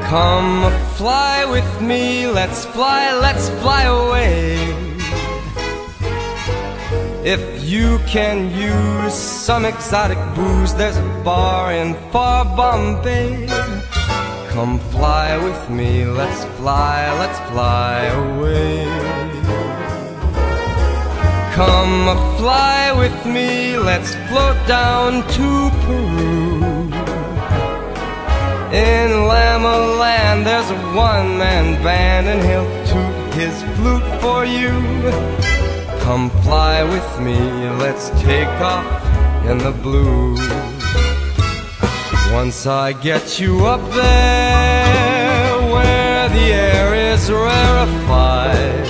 Come fly with me, let's fly away. If you can use some exotic booze, there's a bar in far Bombay. Come fly with me, let's fly away. Come fly with me, let's float down to Peru. In Llama Land there's a one-man band, and he'll toot his flute for you. Come fly with me, let's take off in the blue. Once I get you up there where the air is rarefied,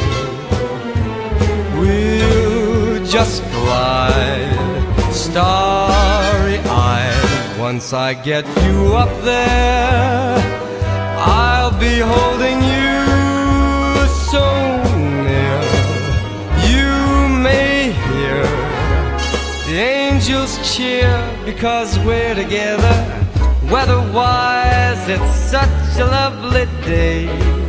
we'll just glide starry-eyed. Once I get you up there, I'll be holding you so near. You may hear the angels cheer because we're together. Weather-wise, it's such a lovely day.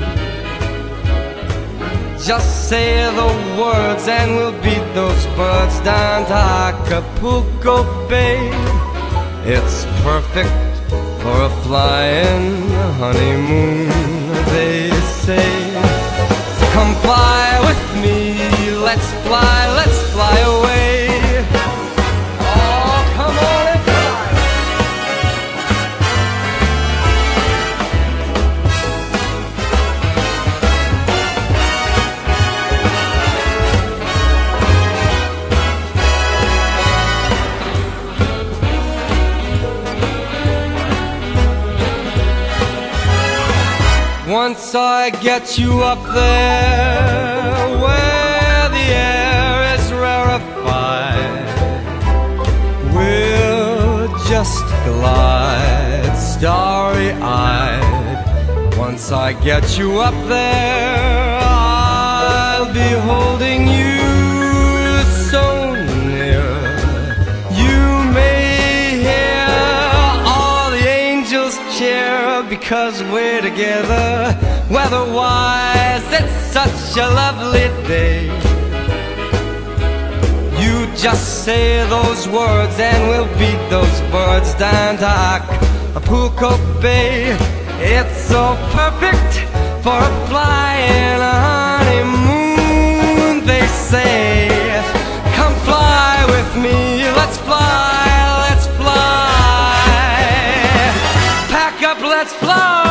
Just say the words and we'll beat those birds down to Acapulco Bay. It's perfect for a flying honeymoon, they say. So come fly with me, let's fly away. Oh, come on and once I get you up there where the air is rarefied, we'll just glide starry-eyed. Once I get you up there, I'll be holding you so near. You may hear all the angels cheer because we're together. Weather-wise, it's such a lovely day. You just say those words and we'll beat those birds down to Acapulco Bay. It's so perfect for a flying honeymoon, they say. Come fly with me, let's fly. Pack up, let's fly.